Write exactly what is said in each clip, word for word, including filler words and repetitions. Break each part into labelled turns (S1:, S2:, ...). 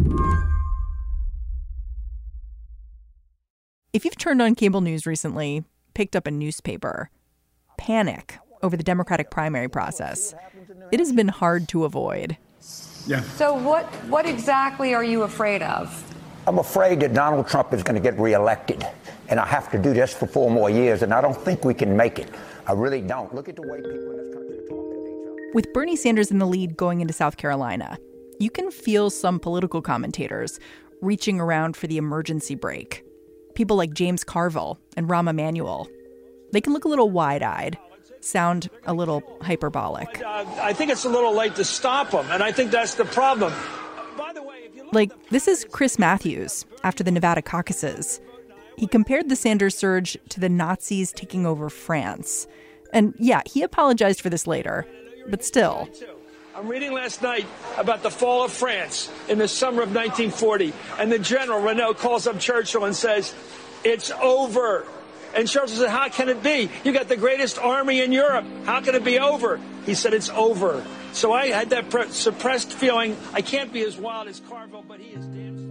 S1: If you've turned on cable news recently, picked up a newspaper, panic over the Democratic primary process, it has been hard to avoid.
S2: Yeah.
S3: So what what exactly are you afraid of?
S4: I'm afraid that Donald Trump is going to get reelected, and I have to do this for four more years, and I don't think we can make it. I really don't. Look at the way people in this country are talking to each other.
S1: With Bernie Sanders in the lead going into South Carolina, you can feel some political commentators reaching around for the emergency brake. People like James Carville and Rahm Emanuel. They can look a little wide-eyed, sound a little hyperbolic.
S5: Uh, I think it's a little late to stop them, and I think that's the problem. By the way, if you look
S1: like, this is Chris Matthews after the Nevada caucuses. He compared the Sanders surge to the Nazis taking over France. And yeah, he apologized for this later, but still.
S5: I'm reading last night about the fall of France in the summer of nineteen forty, and the general, Renault, calls up Churchill and says, it's over. And Churchill said, how can it be? You got the greatest army in Europe. How can it be over? He said, it's over. So I had that pre- suppressed feeling. I can't be as wild as Carville, but he is damn.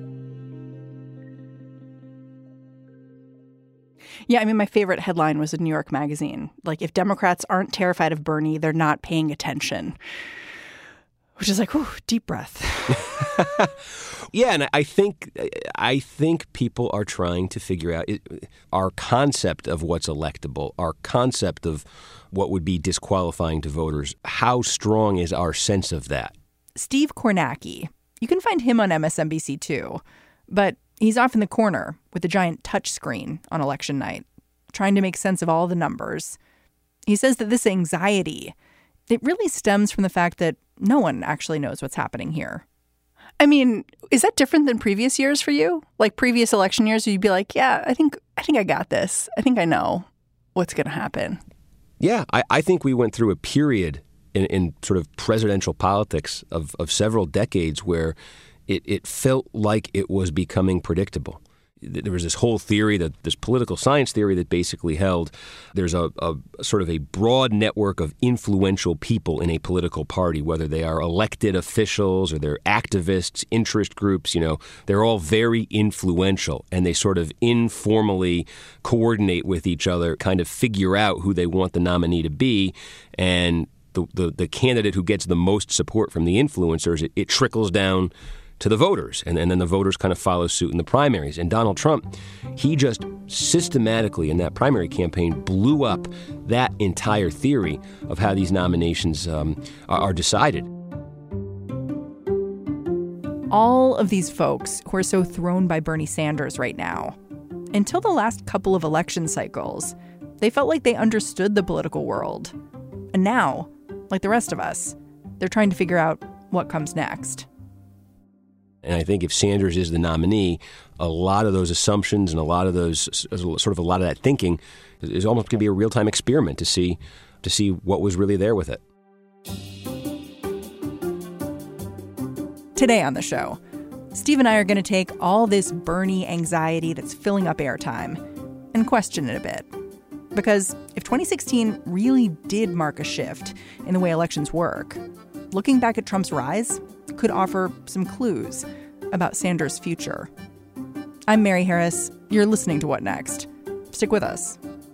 S1: Yeah, I mean, my favorite headline was in New York Magazine. Like, if Democrats aren't terrified of Bernie, they're not paying attention. Which is like, whew, deep breath.
S6: Yeah, and I think I think people are trying to figure out our concept of what's electable, our concept of what would be disqualifying to voters. How strong is our sense of that?
S1: Steve Kornacki. You can find him on M S N B C too, but he's off in the corner with a giant touch screen on election night, trying to make sense of all the numbers. He says that this anxiety, it really stems from the fact that no one actually knows what's happening here.
S7: I mean, is that different than previous years for you? Like previous election years, you'd be like, yeah, I think I think I got this. I think I know what's going to happen.
S6: Yeah, I, I think we went through a period in, in sort of presidential politics of, of several decades where it, it felt like it was becoming predictable. There was this whole theory, that this political science theory that basically held there's a, a sort of a broad network of influential people in a political party, whether they are elected officials or they're activists, interest groups, you know, they're all very influential and they sort of informally coordinate with each other, kind of figure out who they want the nominee to be. And the, the, the candidate who gets the most support from the influencers, it, it trickles down to the voters, and, and then the voters kind of follow suit in the primaries. And Donald Trump, he just systematically in that primary campaign blew up that entire theory of how these nominations um, are, are decided.
S1: All of these folks who are so thrown by Bernie Sanders right now, until the last couple of election cycles, they felt like they understood the political world. And now, like the rest of us, they're trying to figure out what comes next.
S6: And I think if Sanders is the nominee, a lot of those assumptions and a lot of those sort of a lot of that thinking is almost going to be a real-time experiment to see to see what was really there with it.
S1: Today on the show, Steve and I are going to take all this Bernie anxiety that's filling up airtime and question it a bit. Because if twenty sixteen really did mark a shift in the way elections work, looking back at Trump's rise could offer some clues about Sanders' future. I'm Mary Harris. You're listening to What Next? Stick with us.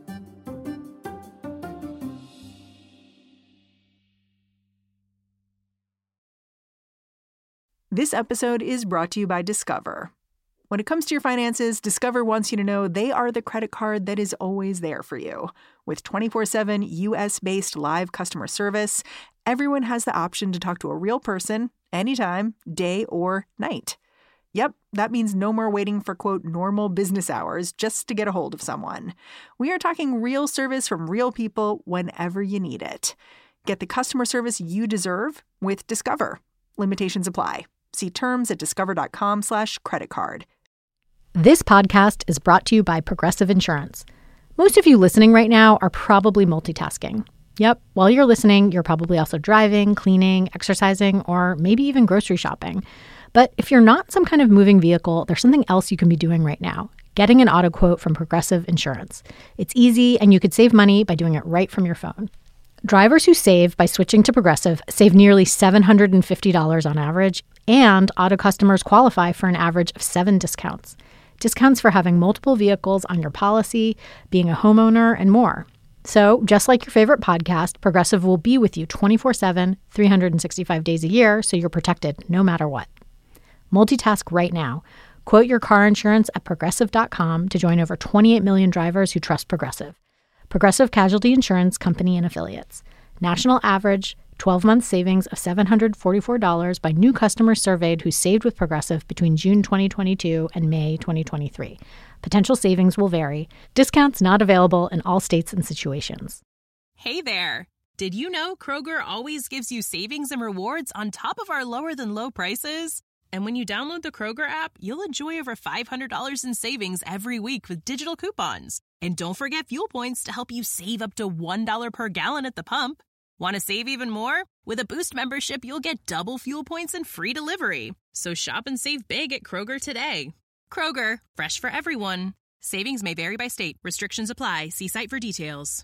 S1: This episode is brought to you by Discover. When it comes to your finances, Discover wants you to know they are the credit card that is always there for you. With twenty-four seven U S-based live customer service, everyone has the option to talk to a real person anytime, day or night. Yep, that means no more waiting for, quote, normal business hours just to get a hold of someone. We are talking real service from real people whenever you need it. Get the customer service you deserve with Discover. Limitations apply. See terms at discover.com slash credit card.
S8: This podcast is brought to you by Progressive Insurance. Most of you listening right now are probably multitasking. Yep, while you're listening, you're probably also driving, cleaning, exercising, or maybe even grocery shopping. But if you're not some kind of moving vehicle, there's something else you can be doing right now. Getting an auto quote from Progressive Insurance. It's easy, and you could save money by doing it right from your phone. Drivers who save by switching to Progressive save nearly seven hundred fifty dollars on average And auto customers qualify for an average of seven discounts. Discounts for having multiple vehicles on your policy, being a homeowner, and more. So, just like your favorite podcast, Progressive will be with you twenty-four seven, three hundred sixty-five days a year, so you're protected no matter what. Multitask right now. Quote your car insurance at Progressive dot com to join over twenty-eight million drivers who trust Progressive. Progressive Casualty Insurance Company and Affiliates. National average twelve-month savings of seven hundred forty-four dollars by new customers surveyed who saved with Progressive between June twenty twenty-two and May twenty twenty-three. Potential savings will vary. Discounts not available in all states and situations.
S2: Hey there. Did you know Kroger always gives you savings and rewards on top of our lower-than-low prices? And when you download the Kroger app, you'll enjoy over five hundred dollars in savings every week with digital coupons. And don't forget fuel points to help you save up to one dollar per gallon at the pump. Want to save even more? With a Boost membership, you'll get double fuel points and free delivery. So shop and save big at Kroger today. Kroger, fresh for everyone. Savings may vary by state. Restrictions apply. See site for details.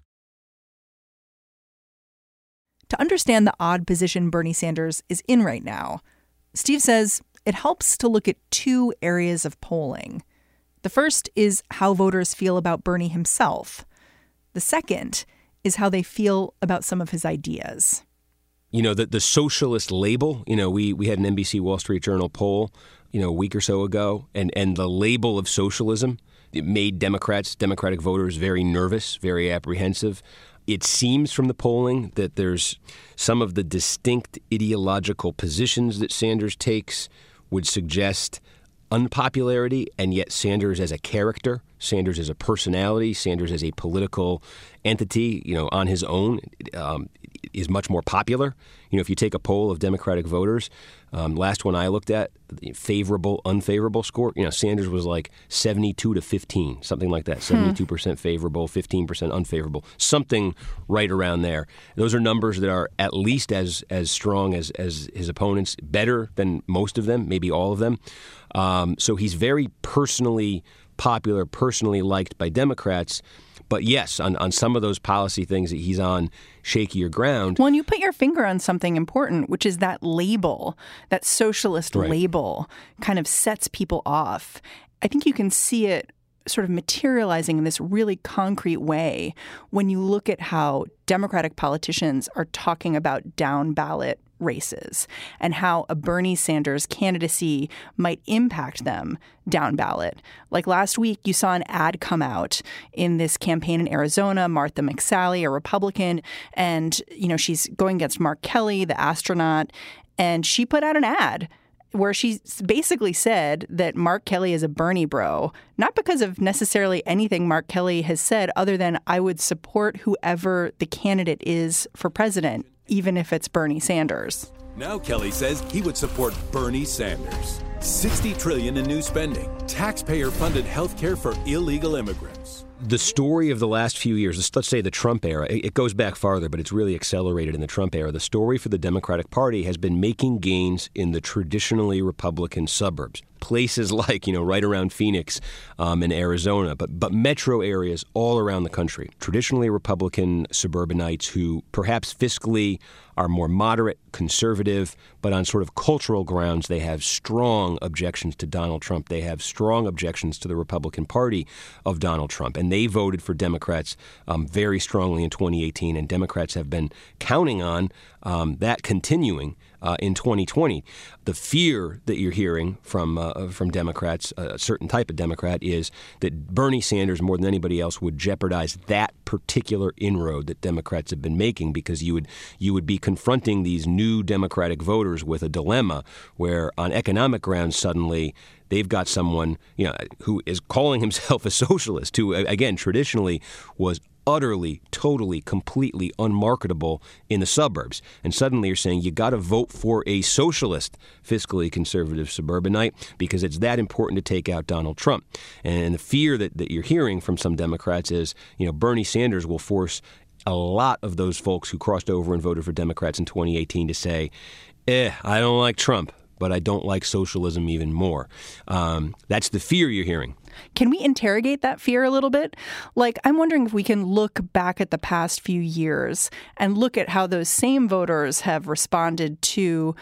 S7: To understand the odd position Bernie Sanders is in right now, Steve says it helps to look at two areas of polling. The first is how voters feel about Bernie himself. The second is how they feel about some of his ideas.
S6: You know, the, the socialist label, you know, we, we had an N B C Wall Street Journal poll, you know, a week or so ago, and, and the label of socialism, it made Democrats, Democratic voters very nervous, very apprehensive. It seems from the polling that there's some of the distinct ideological positions that Sanders takes would suggest unpopularity, and yet Sanders as a character, Sanders as a personality, Sanders as a political entity, you know, on his own, um, is much more popular. You know, if you take a poll of Democratic voters, um, last one I looked at, favorable, unfavorable score, you know, Sanders was like seventy-two to fifteen, something like that. seventy-two percent favorable, fifteen percent unfavorable, something right around there. Those are numbers that are at least as as strong as, as his opponents, better than most of them, maybe all of them. Um, so he's very personally popular, personally liked by Democrats. But yes, on, on some of those policy things that he's on shakier ground.
S7: Well, and you put your finger on something important, which is that label, that socialist
S6: right.
S7: label kind of sets people off. I think you can see it sort of materializing in this really concrete way when you look at how Democratic politicians are talking about down ballot races and how a Bernie Sanders candidacy might impact them down ballot. Like last week, you saw an ad come out in this campaign in Arizona, Martha McSally, a Republican, and, you know, she's going against Mark Kelly, the astronaut, and she put out an ad where she basically said that Mark Kelly is a Bernie bro, not because of necessarily anything Mark Kelly has said other than I would support whoever the candidate is for president, even if it's Bernie Sanders.
S9: Now Kelly says he would support Bernie Sanders. sixty trillion dollars in new spending. Taxpayer-funded health care for illegal immigrants.
S6: The story of the last few years, let's say the Trump era, it goes back farther, but it's really accelerated in the Trump era. The story for the Democratic Party has been making gains in the traditionally Republican suburbs. Places like, you know, right around Phoenix um, and Arizona, but but metro areas all around the country. Traditionally Republican suburbanites who perhaps fiscally are more moderate, conservative, but on sort of cultural grounds, they have strong objections to Donald Trump. They have strong objections to the Republican Party of Donald Trump. And they voted for Democrats um, very strongly in twenty eighteen. And Democrats have been counting on um, that continuing uh, in twenty twenty. The fear that you're hearing from uh, from Democrats, a certain type of Democrat, is that Bernie Sanders, more than anybody else, would jeopardize that particular inroad that Democrats have been making, because you would you would be confronting these new Democratic voters with a dilemma where, on economic grounds, suddenly they've got someone, you know, who is calling himself a socialist, who, again, traditionally was utterly, totally, completely unmarketable in the suburbs. And suddenly you're saying you got to vote for a socialist, fiscally conservative suburbanite because it's that important to take out Donald Trump. And the fear that, that you're hearing from some Democrats is, you know, Bernie Sanders will force a lot of those folks who crossed over and voted for Democrats in twenty eighteen to say, eh, I don't like Trump, but I don't like socialism even more. Um, that's the fear you're hearing.
S7: Can we interrogate that fear a little bit? Like, I'm wondering if we can look back at the past few years and look at how those same voters have responded to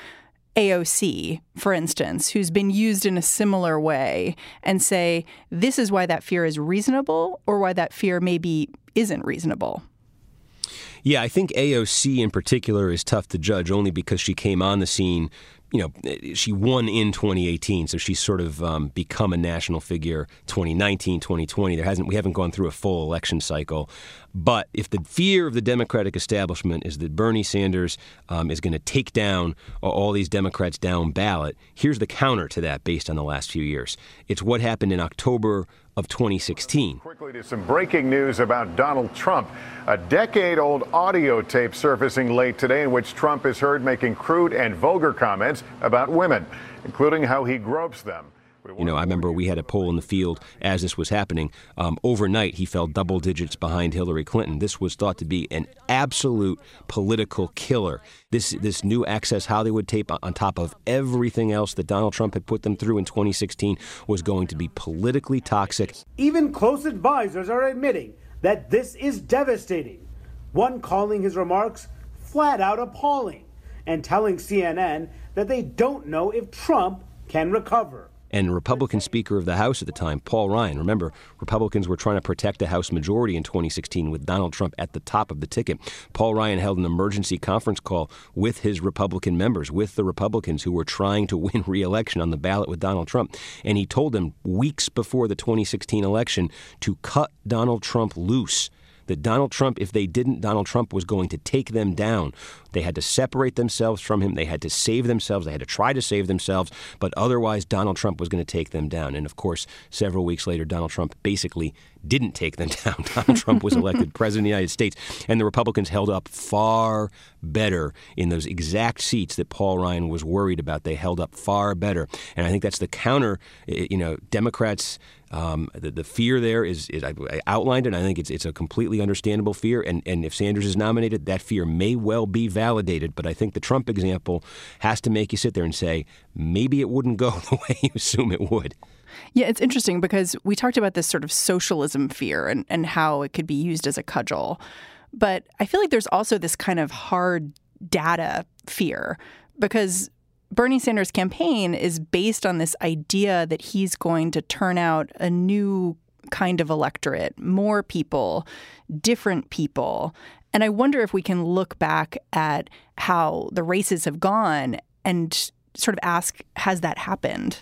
S7: A O C, for instance, who's been used in a similar way, and say this is why that fear is reasonable or why that fear maybe isn't reasonable?
S6: Yeah, I think A O C in particular is tough to judge only because she came on the scene. You know, she won in twenty eighteen, so she's sort of um, become a national figure twenty nineteen, twenty twenty. There hasn't, we haven't gone through a full election cycle. But if the fear of the Democratic establishment is that Bernie Sanders um, is going to take down all these Democrats down ballot, here's the counter to that based on the last few years. It's what happened in October of twenty sixteen.
S10: Quickly to some breaking news about Donald Trump. A decade-old audio tape surfacing late today in which Trump is heard making crude and vulgar comments about women, including how he gropes them.
S6: You know, I remember we had a poll in the field as this was happening. Um, overnight, he fell double digits behind Hillary Clinton. This was thought to be an absolute political killer. This this new Access Hollywood tape, on top of everything else that Donald Trump had put them through in twenty sixteen, was going to be politically toxic.
S11: Even close advisors are admitting that this is devastating. One calling his remarks flat out appalling and telling C N N that they don't know if Trump can recover.
S6: And Republican Speaker of the House at the time, Paul Ryan. Remember, Republicans were trying to protect the House majority in twenty sixteen with Donald Trump at the top of the ticket. Paul Ryan held an emergency conference call with his Republican members, with the Republicans who were trying to win re-election on the ballot with Donald Trump. And he told them weeks before the twenty sixteen election to cut Donald Trump loose. That Donald Trump, if they didn't, Donald Trump was going to take them down. They had to separate themselves from him. They had to save themselves. They had to try to save themselves. But otherwise, Donald Trump was going to take them down. And of course, several weeks later, Donald Trump basically didn't take them down. Donald Trump was elected president of the United States. And the Republicans held up far better in those exact seats that Paul Ryan was worried about. They held up far better. And I think that's the counter. You know, Democrats, um, the, the fear there is, is I, I outlined it. And I think it's it's a completely understandable fear. And, and if Sanders is nominated, that fear may well be validated. But I think the Trump example has to make you sit there and say, maybe it wouldn't go the way you assume it would.
S7: Yeah, it's interesting because we talked about this sort of socialism fear and, and how it could be used as a cudgel. But I feel like there's also this kind of hard data fear because Bernie Sanders' campaign is based on this idea that he's going to turn out a new kind of electorate, more people, different people. And I wonder if we can look back at how the races have gone and sort of ask, has that happened?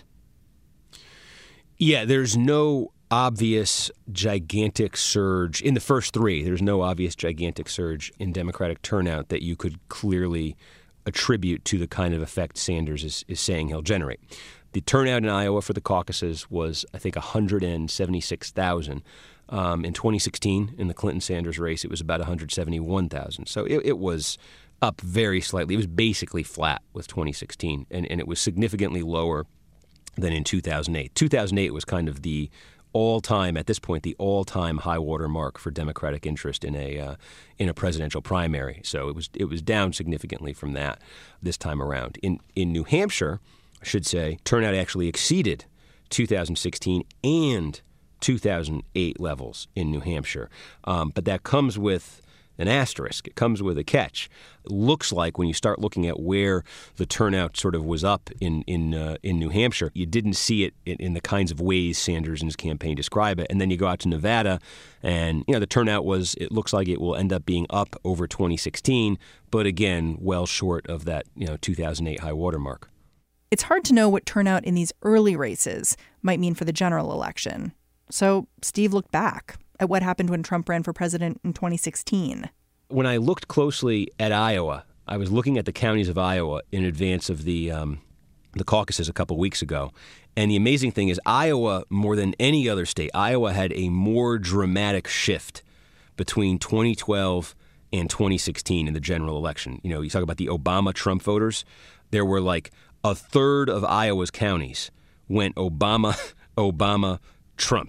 S6: Yeah, there's no obvious gigantic surge in the first three. There's no obvious gigantic surge in Democratic turnout that you could clearly attribute to the kind of effect Sanders is, is saying he'll generate. The turnout in Iowa for the caucuses was, I think, one hundred seventy-six thousand. Um, in twenty sixteen, in the Clinton-Sanders race, it was about one hundred seventy-one thousand. So it, it was up very slightly. It was basically flat with twenty sixteen, and, and it was significantly lower than in two thousand eight. two thousand eight was kind of the all-time, at this point, the all-time high-water mark for Democratic interest in a uh, in a presidential primary. So it was it was down significantly from that this time around. In in New Hampshire, I should say, turnout actually exceeded two thousand sixteen and two thousand eight levels in New Hampshire. Um, but that comes with an asterisk. It comes with a catch. It looks like when you start looking at where the turnout sort of was up in in uh, in New Hampshire, you didn't see it in, in the kinds of ways Sanders and his campaign describe it. And then you go out to Nevada, and you know the turnout was. It looks like it will end up being up over twenty sixteen, but again, well short of that you know two thousand eight high water mark.
S7: It's hard to know what turnout in these early races might mean for the general election. So Steve looked back at what happened when Trump ran for president in twenty sixteen.
S6: When I looked closely at Iowa, I was looking at the counties of Iowa in advance of the um, the caucuses a couple weeks ago. And the amazing thing is Iowa, more than any other state, Iowa had a more dramatic shift between twenty twelve and twenty sixteen in the general election. You know, you talk about the Obama-Trump voters. There were like a third of Iowa's counties went Obama, Obama, Trump.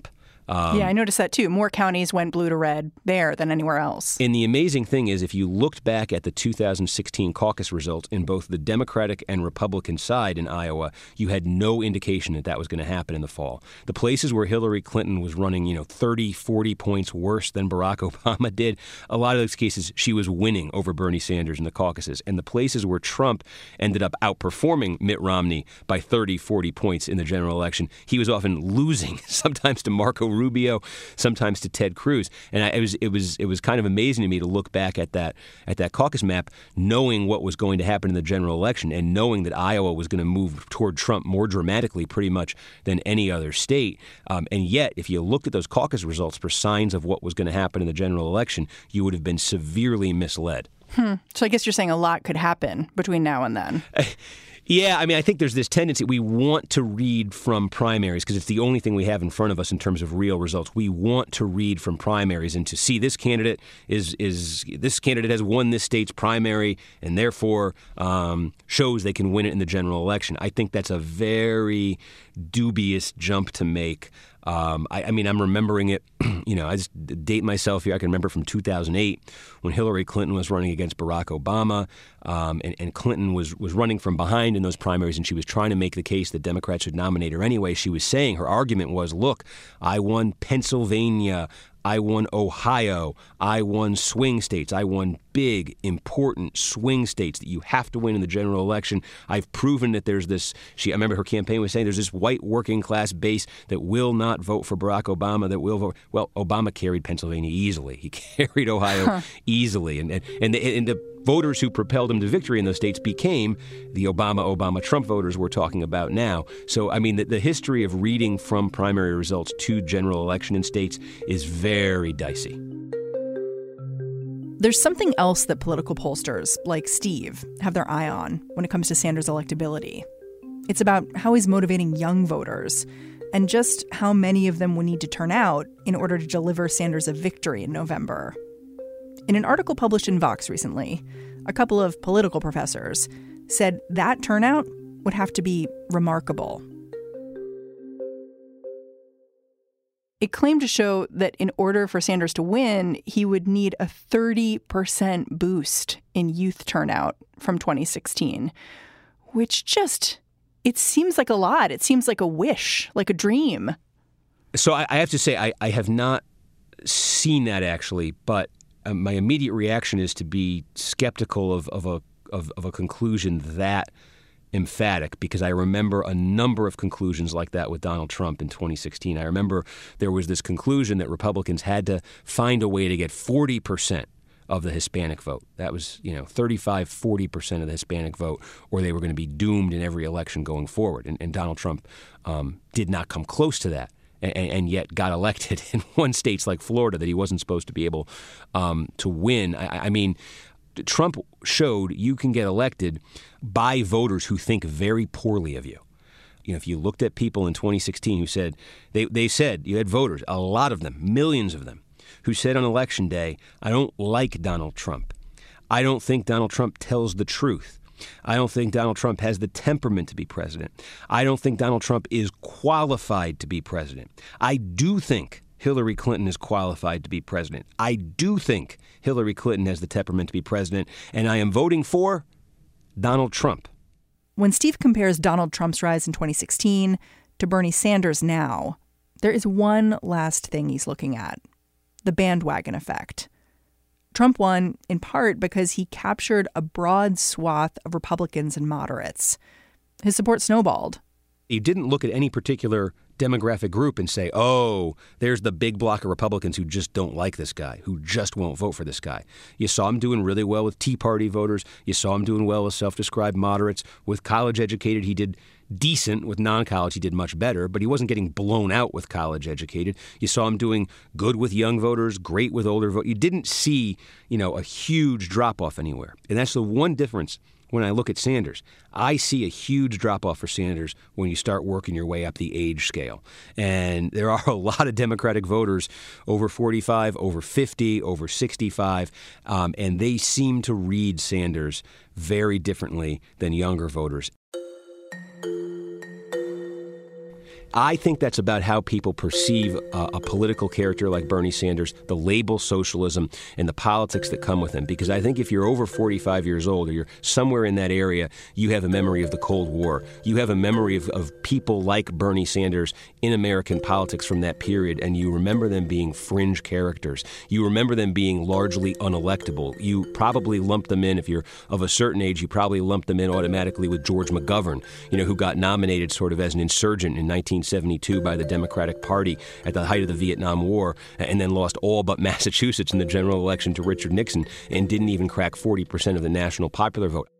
S7: Um, yeah, I noticed that too. More counties went blue to red there than anywhere else.
S6: And the amazing thing is, if you looked back at the two thousand sixteen caucus results in both the Democratic and Republican side in Iowa, you had no indication that that was going to happen in the fall. The places where Hillary Clinton was running, you know, thirty, forty points worse than Barack Obama did, a lot of those cases she was winning over Bernie Sanders in the caucuses. And the places where Trump ended up outperforming Mitt Romney by thirty, forty points in the general election, he was often losing, sometimes to Marco Rubio, sometimes to Ted Cruz. And I, it was it was it was kind of amazing to me to look back at that at that caucus map, knowing what was going to happen in the general election and knowing that Iowa was going to move toward Trump more dramatically pretty much than any other state. Um, and yet, if you looked at those caucus results for signs of what was going to happen in the general election, you would have been severely misled.
S7: Hmm. So I guess you're saying a lot could happen between now and then.
S6: Yeah, I mean, I think there's this tendency. We want to read from primaries because it's the only thing we have in front of us in terms of real results. We want to read from primaries and to see this candidate is is this candidate has won this state's primary and therefore um, shows they can win it in the general election. I think that's a very dubious jump to make. Um, I, I mean, I'm remembering it, you know, I just date myself here. I can remember from two thousand eight when Hillary Clinton was running against Barack Obama, um, and, and Clinton was, was running from behind in those primaries, and she was trying to make the case that Democrats should nominate her anyway. She was saying, her argument was, look, I won Pennsylvania, I won Ohio, I won swing states, I won big, important swing states that you have to win in the general election. I've proven that there's this, she, I remember her campaign was saying there's this white working class base that will not vote for Barack Obama, that will vote. Well, Obama carried Pennsylvania easily. He carried Ohio huh. easily. And, and, and, the, and the voters who propelled him to victory in those states became the Obama, Obama, Trump voters we're talking about now. So, I mean, the, the history of reading from primary results to general election in states is very dicey.
S7: There's something else that political pollsters, like Steve, have their eye on when it comes to Sanders' electability. It's about how he's motivating young voters and just how many of them will need to turn out in order to deliver Sanders a victory in November. In an article published in Vox recently, a couple of political professors said that turnout would have to be remarkable. It claimed to show that in order for Sanders to win, he would need a thirty percent boost in youth turnout from twenty sixteen, which just, it seems like a lot. It seems like a wish, like a dream.
S6: So I, I have to say, I, I have not seen that actually, but uh, my immediate reaction is to be skeptical of, of a of, of a conclusion that emphatic, because I remember a number of conclusions like that with Donald Trump in twenty sixteen. I remember there was this conclusion that Republicans had to find a way to get forty percent of the Hispanic vote. That was, you know, thirty-five, forty percent of the Hispanic vote, or they were going to be doomed in every election going forward. And, and Donald Trump um, did not come close to that, and, and yet got elected in one states like Florida that he wasn't supposed to be able um, to win. I, I mean, Trump showed you can get elected by voters who think very poorly of you. You know, if you looked at people in twenty sixteen who said, they, they said, you had voters, a lot of them, millions of them, who said on Election Day, I don't like Donald Trump. I don't think Donald Trump tells the truth. I don't think Donald Trump has the temperament to be president. I don't think Donald Trump is qualified to be president. I do think Hillary Clinton is qualified to be president. I do think Hillary Clinton has the temperament to be president, and I am voting for Donald Trump.
S7: When Steve compares Donald Trump's rise in twenty sixteen to Bernie Sanders now, there is one last thing he's looking at: the bandwagon effect. Trump won in part because he captured a broad swath of Republicans and moderates. His support snowballed.
S6: He didn't look at any particular demographic group and say, oh, there's the big block of Republicans who just don't like this guy, who just won't vote for this guy. You saw him doing really well with Tea Party voters. You saw him doing well with self-described moderates. With college-educated, he did decent. With non-college, he did much better, but he wasn't getting blown out with college-educated. You saw him doing good with young voters, great with older voters. You didn't see, you know, a huge drop-off anywhere. And that's the one difference when I look at Sanders. I see a huge drop-off for Sanders when you start working your way up the age scale. And there are a lot of Democratic voters over forty-five, over fifty, over sixty-five, um, and they seem to read Sanders very differently than younger voters. I think that's about how people perceive a, a political character like Bernie Sanders, the label socialism, and the politics that come with him. Because I think if you're over forty-five years old or you're somewhere in that area, you have a memory of the Cold War. You have a memory of, of people like Bernie Sanders in American politics from that period, and you remember them being fringe characters. You remember them being largely unelectable. You probably lump them in, if you're of a certain age, you probably lump them in automatically with George McGovern, you know, who got nominated sort of as an insurgent in nineteen seventy-two by the Democratic Party at the height of the Vietnam War, and then lost all but Massachusetts in the general election to Richard Nixon and didn't even crack forty percent of the national popular vote.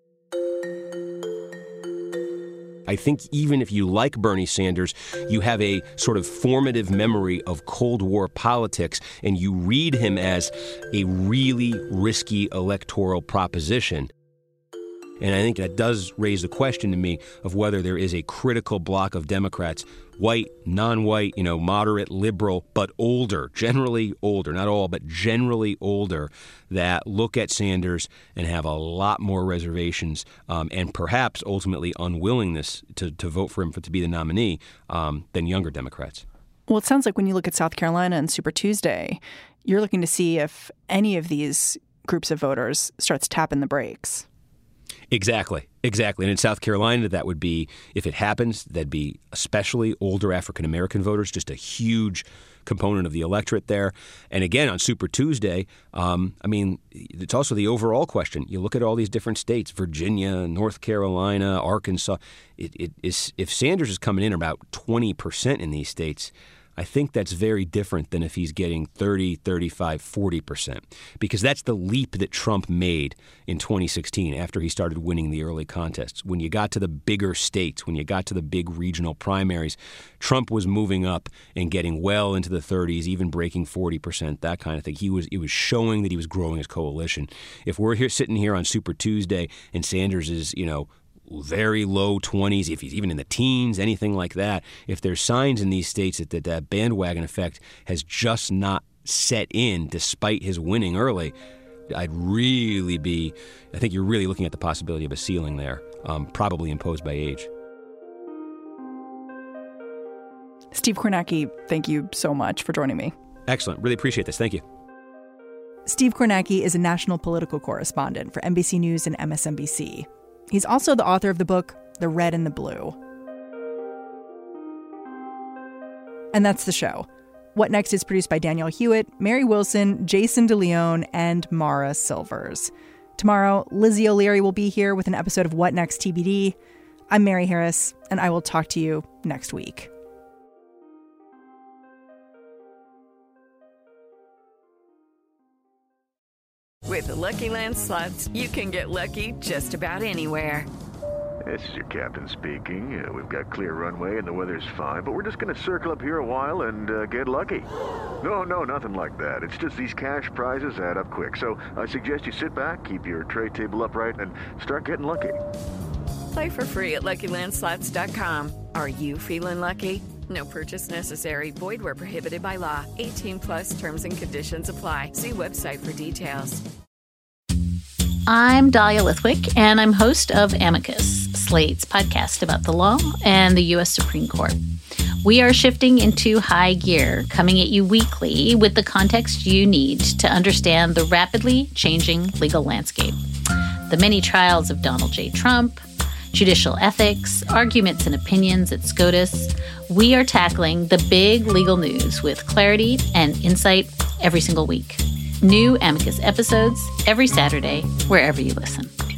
S6: I think even if you like Bernie Sanders, you have a sort of formative memory of Cold War politics, and you read him as a really risky electoral proposition. And I think that does raise the question to me of whether there is a critical block of Democrats, white, non-white, you know, moderate, liberal, but older, generally older, not all, but generally older, that look at Sanders and have a lot more reservations um, and perhaps ultimately unwillingness to, to vote for him for, to be the nominee um, than younger Democrats.
S7: Well, it sounds like when you look at South Carolina and Super Tuesday, you're looking to see if any of these groups of voters starts tapping the brakes.
S6: Exactly. Exactly. And in South Carolina, that would be, if it happens, that'd be especially older African-American voters, just a huge component of the electorate there. And again, on Super Tuesday, um, I mean, it's also the overall question. You look at all these different states, Virginia, North Carolina, Arkansas. It, it is, if Sanders is coming in about twenty percent in these states, I think that's very different than if he's getting thirty, thirty-five, forty percent, because that's the leap that Trump made in twenty sixteen after he started winning the early contests. When you got to the bigger states, when you got to the big regional primaries, Trump was moving up and getting well into the thirties, even breaking forty percent, that kind of thing. He was it was showing that he was growing his coalition. If we're here sitting here on Super Tuesday and Sanders is, you know, very low twenties, if he's even in the teens, anything like that, if there's signs in these states that that, that bandwagon effect has just not set in despite his winning early, I'd really be, I think you're really looking at the possibility of a ceiling there, um, probably imposed by age.
S7: Steve Kornacki, thank you so much for joining me.
S6: Excellent. Really appreciate this. Thank you.
S7: Steve Kornacki is a national political correspondent for N B C News and M S N B C. He's also the author of the book, The Red and the Blue. And that's the show. What Next is produced by Danielle Hewitt, Mary Wilson, Jason DeLeon, and Mara Silvers. Tomorrow, Lizzie O'Leary will be here with an episode of What Next T B D. I'm Mary Harris, and I will talk to you next week.
S12: With the Lucky Land Slots, you can get lucky just about anywhere.
S13: This is your captain speaking. Uh, we've got clear runway and the weather's fine, but we're just going to circle up here a while and uh, get lucky. No, no, nothing like that. It's just these cash prizes add up quick. So I suggest you sit back, keep your tray table upright, and start getting lucky.
S12: Play for free at Lucky Land Slots dot com. Are you feeling lucky? No purchase necessary. Void where prohibited by law. eighteen plus terms and conditions apply. See website for details.
S14: I'm Dahlia Lithwick, and I'm host of Amicus, Slate's podcast about the law and the U S Supreme Court. We are shifting into high gear, coming at you weekly with the context you need to understand the rapidly changing legal landscape. The many trials of Donald J. Trump, judicial ethics, arguments and opinions at SCOTUS. We are tackling the big legal news with clarity and insight every single week. New Amicus episodes every Saturday, wherever you listen.